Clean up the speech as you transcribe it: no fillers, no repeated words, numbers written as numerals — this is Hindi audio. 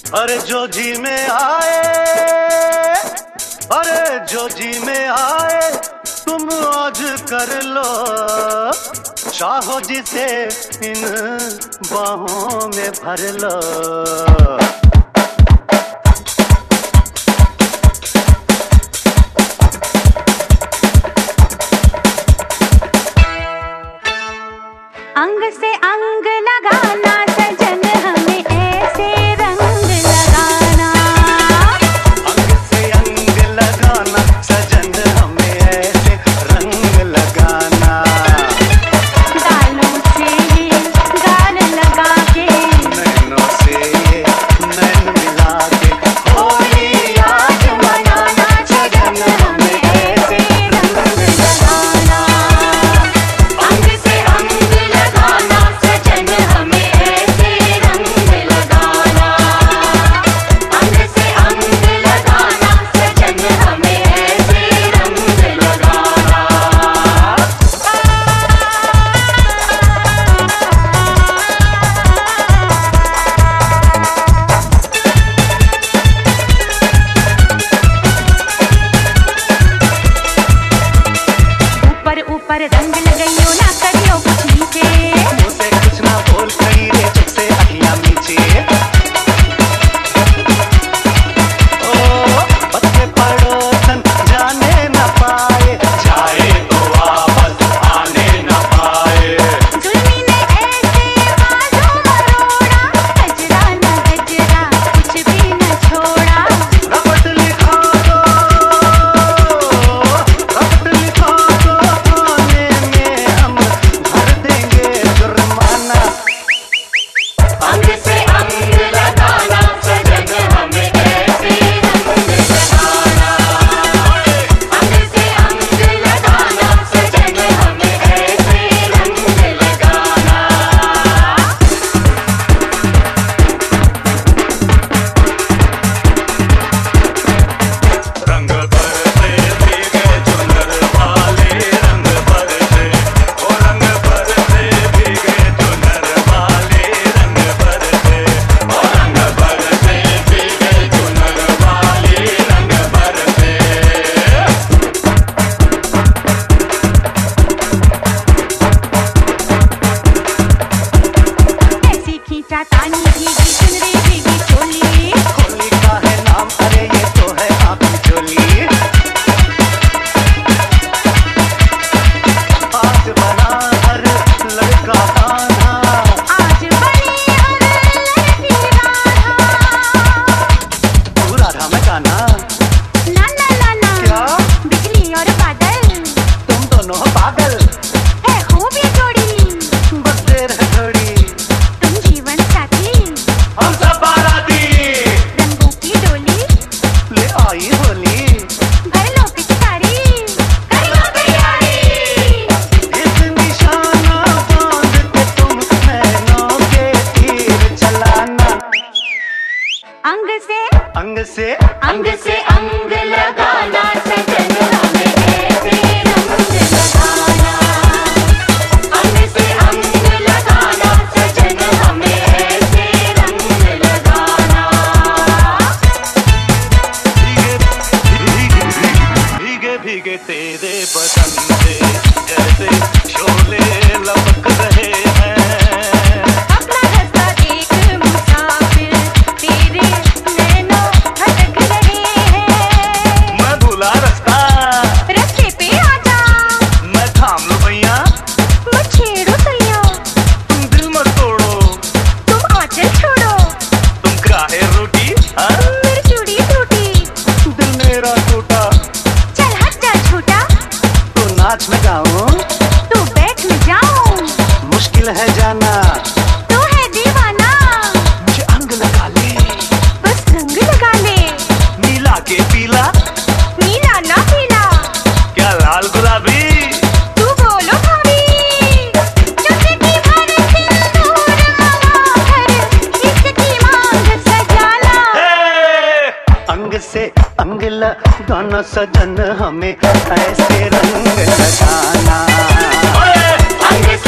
अरे जो जी में आए, अरे जो जी में आए तुम आज कर लो, चाहो जिसे इन बाहों में भर लो। अंग से अंग लगाना सजन हमें ऐसे रंग लगाना, अंग से अंग लगाना सजन हमें ऐसे रंग लगाना। गालों से ये गाल लगा के, नैनों से ये नैन मिला के, होली आज मनाना सजन हमें ऐसे रंग लगाना। अंग से अंग लगाना सजन हमें ऐसे रंग लगाना, अंग से अंग लगाना सजन हमें ऐसे रंग लगाना। ऊपर ऊपर रंग लगाइयो ना करियो कुछ नीचे, मुझसे कुछ ना बोल कहीं रे चुप से अखियां नीचे। ओ पत्ते पड़ोसन जाने न पाए, जाए तो वापस आने न पाए। जुल्मी ने ऐसे बाजू मरोड़ा, गजरा न गजरा कुछ भी न छोड़ा। रपट लिखा दो, रपट लिखा दो, थाने में हम भर देंगे जुर्माना। अंग से अंग लगाना सजन हमें ऐसे रंग लगाना, अंग से अंग लगाना सजन हमें ऐसे रंग लगाना। रंग बरसे भीगे चुनर वाले, रंग बरसे, ओ रंग बरसे भीगे चुनर वाले, रंग बरसे, ओ रंग बरसे भीगे चुनर वाले, रंग बरसे। ऐसी खींचा तानी भीगी चुनरी भीगी चोली, होली का है नाम, अरे ये तो है आपकी चोली। आज बना हर लड़का ताना, आज बनी हर लड़की राधा। तू राधा में गाना। ना ना ना ना, क्या बिजली और बादल तुम दोनों हो पागल, है खूब ये जोड़ी, बस देर है थोड़ी, तुम जीवन साथी, हम सब बाराती। रंगों की डोली, ले आई होली, भर लो पिचकारी, कर लो तैयारी। इस निशाना बांध के तुम नैनों के तीर चलाना। अंग से अंग से अंग लगाना सजन हमें ऐसे रंग लगाना, अंग से अंग लगाना सजन हमें ऐसे रंग लगाना। भीगे भीगे तेरे बदन से जैसे शोले लपक रहे हैं। अपना रास्ता देख मुसाफिर, तेरे नैनों भटक रहे हैं। मैं भूला रास्ता, रास्ते पे आजा, मैं थाम लूं भैया, मत छेड़ो सैया, तुम दिल मत तोड़ो, तुम आंचल छोड़ो, तुम काहे रूठी, हाँ? मेरी चूड़ी टूटी, दिल मेरा टूटा, चल हट जा छूटा, तो नाच में गाऊं, तू बैठ में जाऊं, मुश्किल है जाना, तू है दीवाना, मुझे अंग लगा ले, बस रंग लगा ले, नीला के पीला, नीला ना पीला, क्या लाल गुलाबी, तू बोलो भाभी, चुटकी भर सिंदूर मंगा कर इसकी मांग सजाना। अंग से अंग लगाना सजन हमें ऐसे रंग लगाना। अंग